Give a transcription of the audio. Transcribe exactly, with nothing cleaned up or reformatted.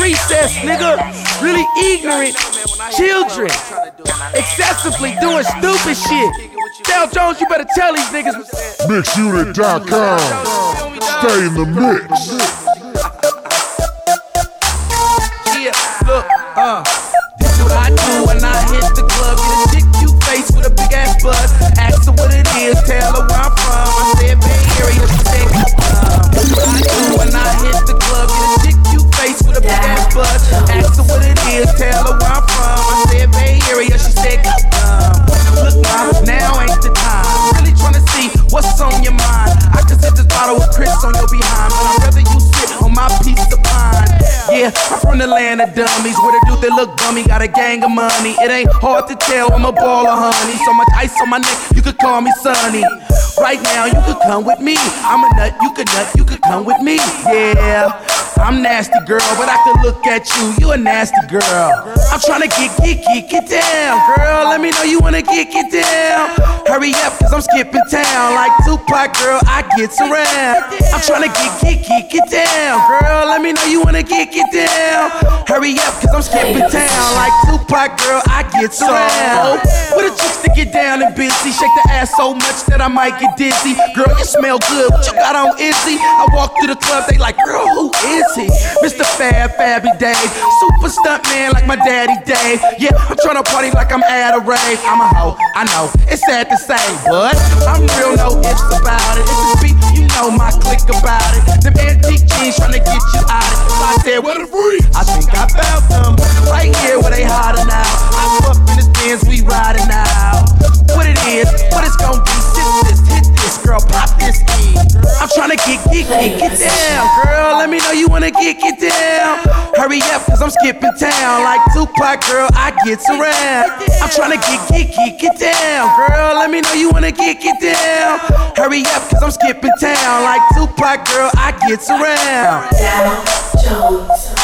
recess, nigga. Really ignorant children. Excessively doing stupid shit. Tell Jones, you better tell these niggas. Mix Unit dot com. Stay in the mix. Yeah, look, uh. This is what I do when I hit the club. Get a chick you face with a big ass butt. Ask her what it is, tell her where I'm from. I said Bay Area, she said um. This is what I do when I hit the club. Get a chick you face with a big ass butt. Ask her what it is, tell her where I'm from. I said Bay Area, she said um. Look, mom, now ain't the time. Really tryna see what's on your mind. I can set this bottle of Chris on your behind, but I'd rather you sit on my piece of pine. Yeah, I'm from the land of dummies, where the dude that look bummy got a gang of money. It ain't hard to tell, I'm a ball of honey. So much ice on my neck, you could call me Sonny. Right now, you could come with me. I'm a nut, you could nut, you could come with me. Yeah, I'm nasty girl, but I could look at you, you a nasty girl. I'm tryna get, get, get, get down. Girl, let me know you wanna get, get down. Hurry up, cause I'm skipping town. Like Tupac, girl, I gets around. I'm tryna get, get, get, get down. Girl, let me know you wanna get, get down. Hurry up, cause I'm skipping town. Like Tupac, girl, I gets around. With a chicks to get down and busy. Shake the ass so much that I might get dizzy. Girl, you smell good, what you got on Izzy? I walk through the club, they like, girl, who is he? Mister Fab, Fabby Dave. Super stunt man like my daddy Dave. Yeah, I'm tryna party like I'm at a rave. I'm a hoe, I know, it's sad to say, but I'm real, no ifs about it. It's a beat, you know my click about it. Them antique jeans tryna get you out of it. So I said, what a freak? I think I found them right here where they hotter now. I up in this Benz, we riding now. What it is, what it's gon' be, sit this, hit this, girl, pop this E. I'm tryna get, get, get, get down. Girl, let me know you wanna get, get down. Hurry up, cause I'm skipping town. Like Tupac, girl, I gets around. I'm tryna get, get, get, get down. Girl, let me know you wanna get, get down. Hurry up, cause I'm skipping town. Like Tupac, girl, I gets around. Dow Jones.